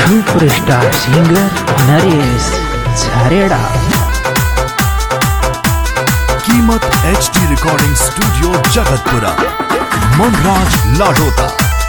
Superstar singer Naresh Jhareda. कीमत HD recording studio Jagatpura, Manraj Ladota.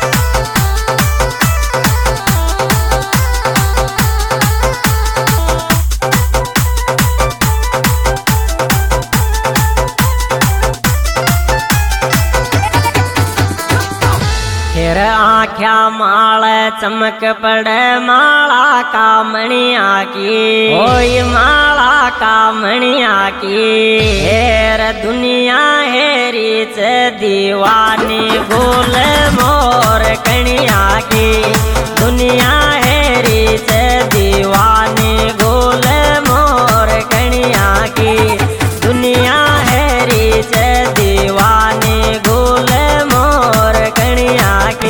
फिर आख्या माल चमक पड़े माला का मणिया की, ओय माला का मणिया की। हेर दुनिया हेरी च दीवानी गोल मोर कणिया की, दुनिया हेरी च दीवानी गोल मोर कणिया की, दुनिया हेरी च दीवानी गोल मोर कणिया की।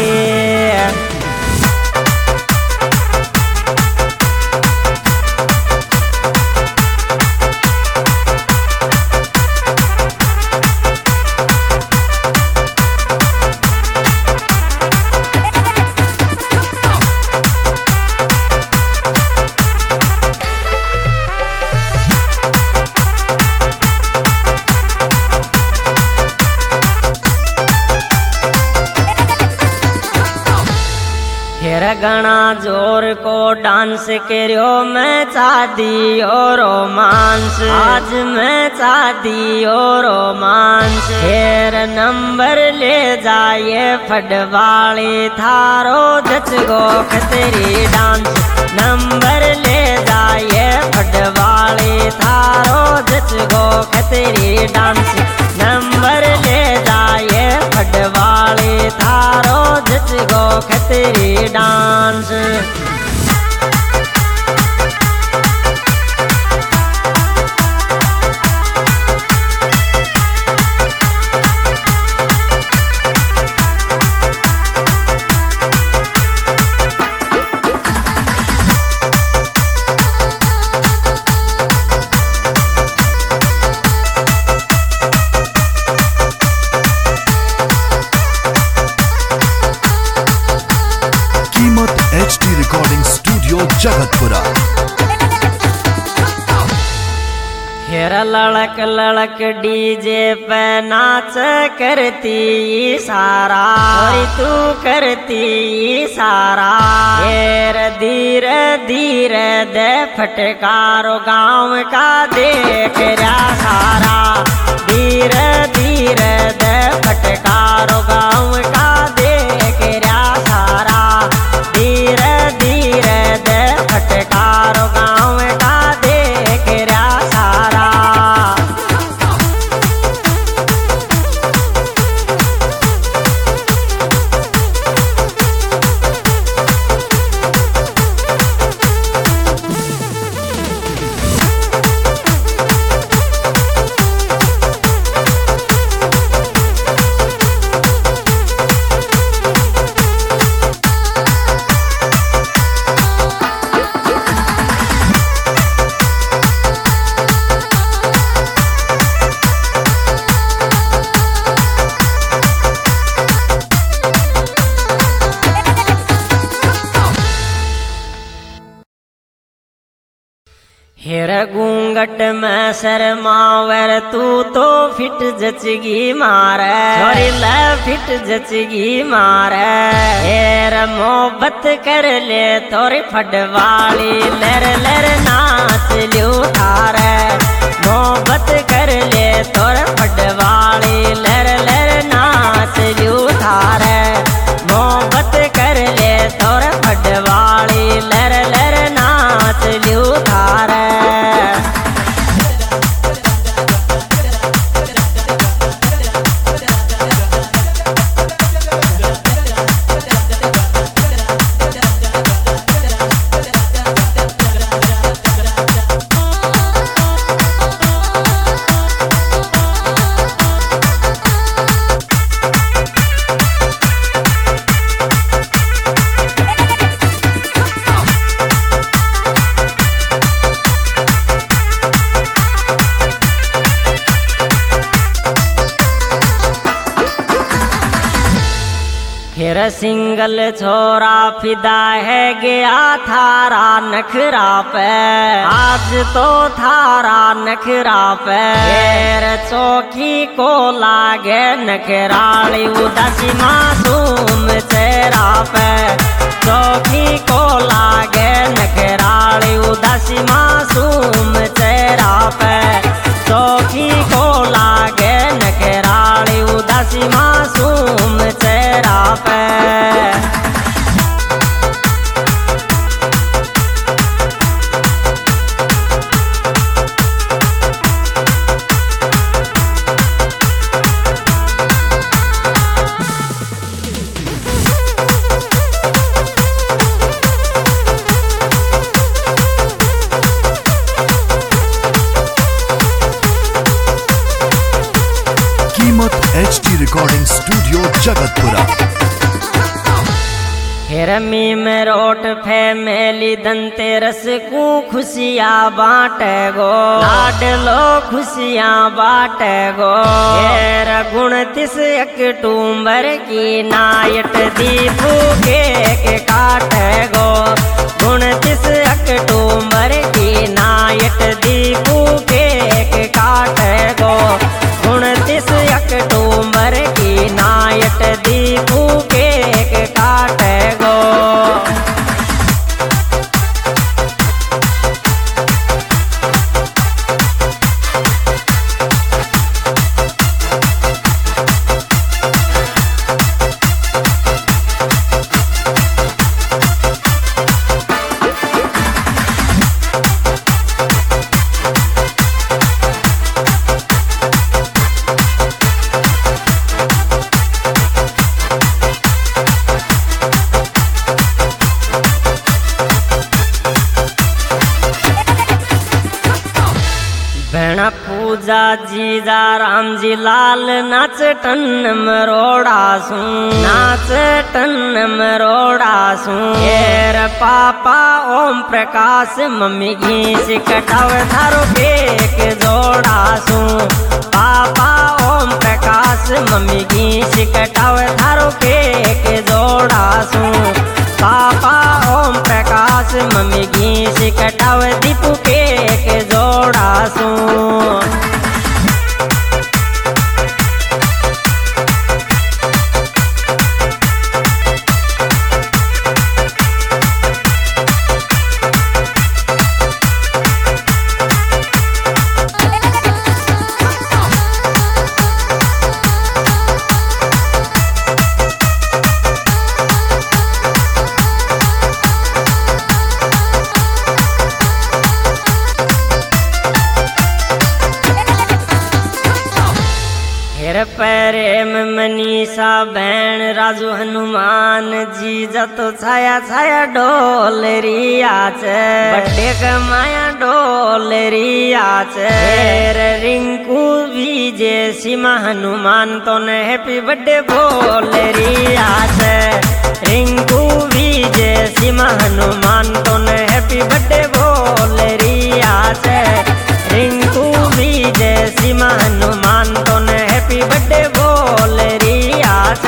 फिर गणा जोर को डांस करो मैं चाहती और रोमांस, आज मैं चाहती और रोमांस। फिर नंबर ले जाए फटवाली थारो जच गो खतरी डांस, नंबर ले जाए फटवाली थारो जच गो खतरी डांस, नंबर ले जाए फटवाली थारो जच गो खतरी डांस। कीमत HD रिकॉर्डिंग स्टूडियो जगतपुरा। फिर लड़क लड़क डीजे पे नाच करती सारा, तू करती सारा। फिर धीरे धीरे दे फटकारो गाँव का देख रहा सारा, धीरे धीरे दे फटकारो गाँव का देख रहा सारा, धीरे धीरे दे फटकारो गाँव का देख रहा सारा। हेर घूंघट में शर्मावर तू तो फिट जचगी मारे, छोरी ले फिट जचगी मारे। हेर मोहब्बत कर ले थोड़ी फटवाली लर लर नाच लियो थारे, मोहब्बत कर ले थोड़ी फटवाली लर लर नाच लियो थारे, मोहब्बत कर ले थोड़ी फटवाली लर लर नाच लियो थारे। हेर सिंगल छोरा फिदा है गया थारा नखरा पे, आज तो थारा नखरा पे। हेर चौकी को लागे नखराली उदासी मासूम चेहरा पे, चौकी को लागे नखराली उदासी मासूम चेहरा पे, चौकी को लागे नखराली उदासी मासूम चेहरा पे। कीमत HD रिकॉर्डिंग स्टूडियो जगतपुरा। हेरमी में रोट फैमिली धनतेरस को खुशियाँ बांटे गो, लाडलो खुशियाँ बांटे गो। हेर 29 अक्टूबर की नाइट दीपू के काटे गो, 29 अक्टूबर की नाइट दीपू के काटे गो, 29 अक्टूबर की नाइट दीपू के काटे गो। भैणा पूजा जीजा राम जी लाल नाच टन मरोड़ा सू, नाच टन मरोड़ा सू। हेर पापा ओम प्रकाश मम्मी घीस कटाव थारो केक जोड़ा सू, पापा ओम प्रकाश मम्मी घीस कटाव थारो केक जोड़ा सू, पापा ओम प्रकाश मम्मी घीस कटाव दीपू केक जोड़ा सू। प्रेम मनीषा बहन राजू हनुमान जी जतो छाया छाया डोलरिया छे, बड्डे कमाया डोलरिया छे। रिंकू विजय सीमा हनुमान तो ने हैप्पी बर्थडे बोलरिया छे, रिंकू विजय सीमा हनुमान तो ने हैप्पी बर्थडे बोलरिया छे, रिंकू विजय सीमा हनुमान तो ने हैप्पी बर्थडे बोलरिया छे।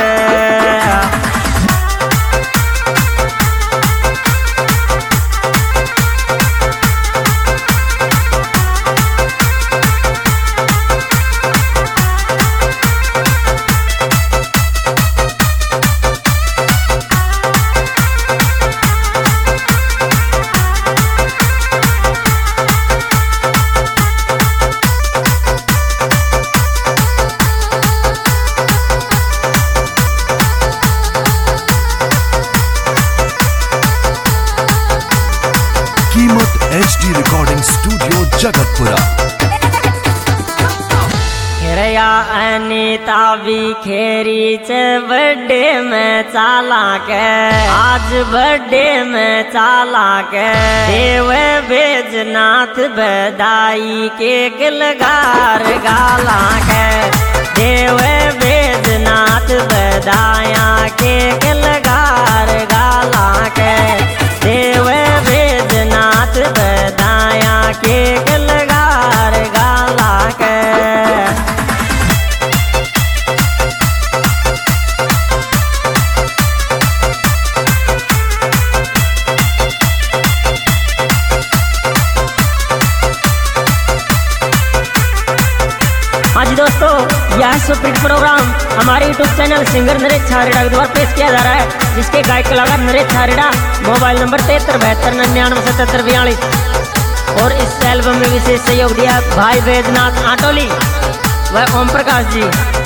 कीमत HD रिकॉर्डिंग स्टूडियो जगतपुरा। खेरया अनीता भी खेरी चे बर्थडे में चाला के, आज बर्थडे में चाला के। देव बेजनाथ बधाई के गिलगार गाला के, देव बेजनाथ बधाया के गिलगार गाला के, देव बेजनाथ बधाया के गिलगार गाला के। हाँ जी दोस्तों, यह सुपरहिट प्रोग्राम हमारे YouTube channel singer Naresh Chhareda के द्वारा पेश किया जा रहा है, जिसके गायक कलाकार नरेश छारेड़ा। Mobile number 7372997742। और इस एल्बम में विशेष सहयोग दिया भाई बैजनाथ आटोली व ओम प्रकाश जी।